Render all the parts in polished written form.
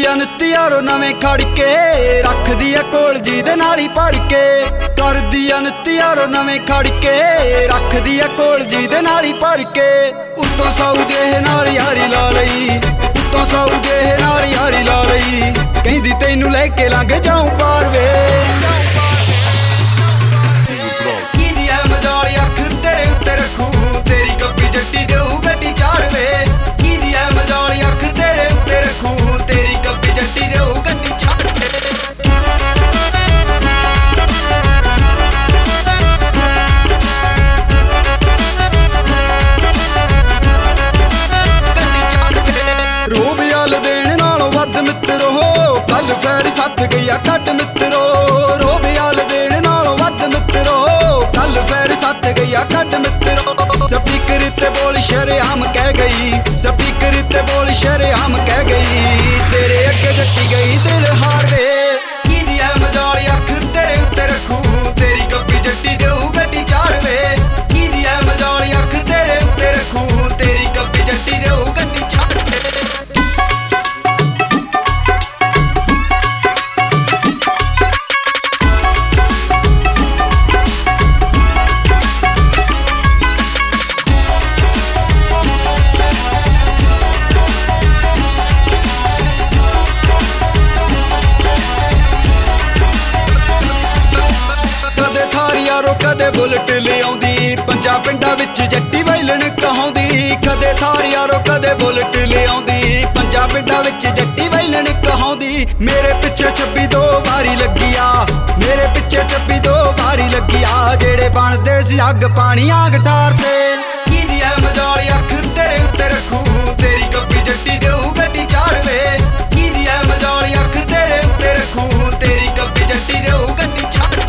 ਆ ਨਿੱਤ ਯਾਰੋ ਨਵੇਂ ਖੜ ਕੇ ਰੱਖਦੀ ਆ ਕੋਲ ਜੀ ਦੇ ਨਾਲ ਹੀ ਭਰ ਕੇ ਕਰਦੀ ਆ ਨਿੱਤ ਯਾਰੋ ਨਵੇਂ ਖੜ ਕੇ ਰੱਖਦੀ ਆ ਕੋਲ ਜੀ ਦੇ ਨਾਲ ਹੀ ਭਰ ਕੇ ਉੱਤੋਂ ਸਾਊ ਜਿਹੇ ਨਾਲ ਯਾਰੀ ਲਾ ਲਈ ਉੱਤੋਂ ਸਾਊ ਜਿਹੇ ਨਾਲ ਯਾਰੀ ਲਾ ਲਈ ਕਹਿੰਦੀ ਤੈਨੂੰ ਲੈ ਕੇ ਲੰਘ ਜਾਊਂ ਪਾਰ ਵੇ ਕੀਦੀ ਐ ਮਜਾਲੀ ਅੱਖ ਤੇਰੇ ਉੱਤੇ ਰੱਖੂ ਤੇਰੀ ਕੱਪੀ ਜੱਟੀ ਦੇਊ ਗੱਡੀ ਚਾੜਵੇ ਕੀਦੀ ਐ ਮਜਾਲੀ ਅੱਖ ਤੇਰੇ ਉੱਤੇ ਰੱਖੂ ਤੇਰੀ ਕੱਪੀ ਜੱਟੀ ਦੇਊ ਗੱਡੀ ਚਾੜਵੇ ਰੋਬ ਯਾਲ ਦੇਣ ਨਾਲੋਂ ਵੱਧ ਮਿੱਤਰੋ ਕੱਲ ਫੈਰ ਸੱਤ ਗਈਆ ਕੱਟ ਮਿੱਤਰੋ ਰੋਬ ਯਾਲ ਦੇਣ ਨਾਲੋਂ ਵੱਧ ਮਿੱਤਰੋ ਕੱਲ ਫੈਰ ਸੱਤ ਗਈਆ ਕੱਟ ਮਿੱਤਰੋ ਸਪੀਕਰ ਤੇ ਬੋਲ ਸ਼ਰੇਆਮ ਕਹਿ ਗਈ ਸਪੀਕਰ ਤੇ ਬੋਲ ਸ਼ਰੇਆਮ ਕਹਿ ਗਈ ਤੇਰੇ ਅੱਗੇ ਜੱਟੀ ਗਈ ਦਿਲ ਹਾਰ ਵੇ ਕੀਦੀ ਐ ਮਜਾਲੀ ਅੱਖ ਤੇਰੇ ਉੱਤੇ ਰੱਖੂ ਤੇਰੀ ਕੱਪੀ ਜੱਟੀ ਦੇਊ ਗੱਡੀ ਚਾੜਵੇ ਕੀਦੀ ਐ ਮਜਾਲੀ ਅੱਖ ਤੇਰੇ ਉੱਤੇ ਰੱਖੂ ਤੇਰੀ ਕੱਪੀ ਜੱਟੀ ਦੇਊ ਗੱਡੀ ਚਾੜਵੇ ਕਦੇ ਬੁਲਟ ਲਿਆਉਂਦੀ ਪੰਜਾਂ ਪਿੰਡਾਂ ਵਿੱਚ ਜੱਟੀ ਵੈਲਣ ਕਹਾਉਂਦੀ ਕਦੇ ਥਾਰ ਯਾਰੋ ਕਦੇ ਬੁਲਟ ਲਿਆਉਂਦੀ ਪੰਜਾਂ ਪਿੰਡਾਂ ਵਿੱਚ ਜੱਟੀ ਵੈਲਣ ਕਹਾਉਂਦੀ ਮੇਰੇ ਪਿੱਛੇ 26 ਦੋ ਵਾਰੀ ਲੱਗਿਆ ਮੇਰੇ ਪਿੱਛੇ 26 ਦੋ ਵਾਰੀ ਲੱਗਿਆ ਜਿਹੜੇ ਬਣਦੇ ਸੀ ਅੱਗ ਪਾਣੀ ਆਗ ਠਾਰ ਤੇ ਕੀਦੀ ਐ ਮਜਾਲੀ ਅੱਖ ਤੇਰੇ ਉੱਤੇ ਰੱਖੂ ਤੇਰੀ ਕੱਪੀ ਜੱਟੀ ਦੇਊ ਗੱਡੀ ਚਾੜਵੇ ਕੀਦੀ ਐ ਮਜਾਲੀ ਅੱਖ ਤੇਰੇ ਉੱਤੇ ਰੱਖੂ ਤੇਰੀ ਕੱਪੀ ਜੱਟੀ ਦੇਊ ਗੱਡੀ ਚਾੜਵੇ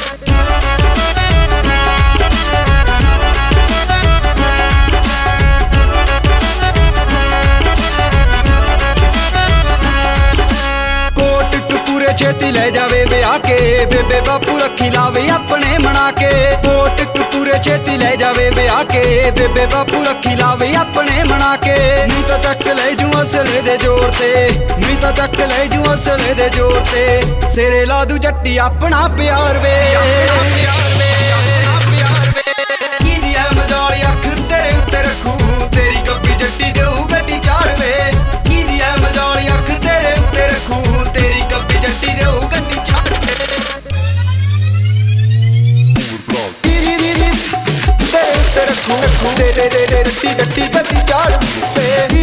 ਛੇਤੀ ਲੈ ਜਾਵੇ ਵਿਆਹ ਕੇ ਬੇਬੇ ਬਾਪੂ ਰੱਖੀ ਲਾਵੇ ਆਪਣੇ ਮਨਾ ਕੇ ਕੋਟ ਕਪੂਰੇ ਛੇਤੀ ਲੈ ਜਾਵੇ ਵਿਆਹ ਕੇ ਬੇਬੇ ਬਾਪੂ ਰੱਖੀ ਲਾਵੇ ਆਪਣੇ ਮਨਾ ਕੇ ਨਹੀਂ ਤਾਂ ਚੱਕ ਲੈ ਜੂ ਅਸਲੇ ਦੇ ਜ਼ੋਰ ਤੇ ਨਹੀਂ ਤਾਂ ਚੱਕ ਲੈ ਜੂ ਅਸਲੇ ਦੇ ਜ਼ੋਰ ਤੇ ਸਿਰੇ ਲਾ ਦੂ ਜੱਟੀ ਆਪਣਾ ਪਿਆਰ ਵੇ ਕੀਦੀ ਐ ਮਜਾਲੀ ਅੱਖ ਤੇਰੇ ਉੱਤੇ ਰੱਖੂ ਤੇਰੀ ਕੱਪੀ ਜੱਟੀ ਦੇਊ ਗੱਡੀ ਚਾੜਵੇ ਕੀਦੀ ਐ ਮਜਾਲੀ ਅੱਖ ਤੇਰੇ ਉੱਤੇ ਰੱਖੂ ਤੇਰੀ ਕੱਪੀ ਜੱਟੀ ਦੇਊ ਗੱਡੀ ਚਾੜਵੇ ਤੇਰੇ ਉੱਤੇ ਰੱਖੂ ਰੱਖੂ ਦੇ ਜੱਟੀ ਗੱਡੀ ਚਾੜਵੇ